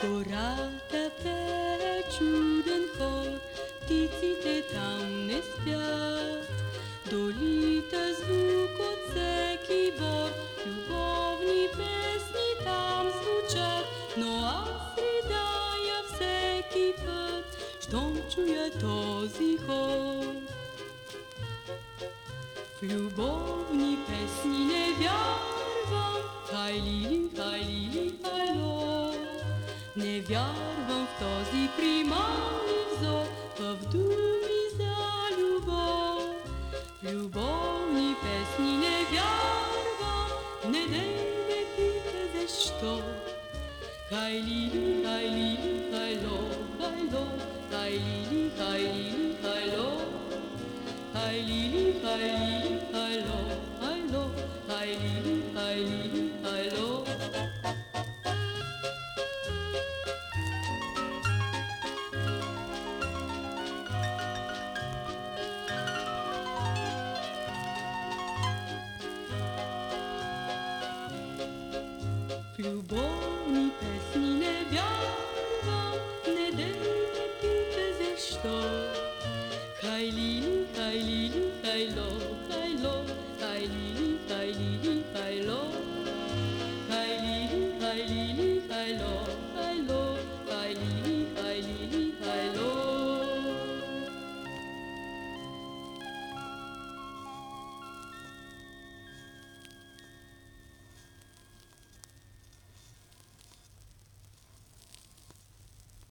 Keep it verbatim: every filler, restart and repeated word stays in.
Гората пее чуден хор, птиците там не спят. Долита звук от всеки бор, любовни песни там звучат. Но аз ридая всеки път, щом чуя този хор. В любовни песни не вярвам, хай-лили, хай-лили, хай-ло. Не вярвам в този примамлив зор, в думи за любов. В любовни песни не вярвам, не дей ме пита защо. Хай-лили, хай-лили, хай-ло, хай-ло, хай-лили, хай-лили, хай-ло. Хай-лили, хай-лили, хай-ло, хай-ло, хай-лили, хай-лили, хай-ло. В любовни песни не вярвам, не дей ме пита защо. Хай-лили, хай-лили, хай-ло.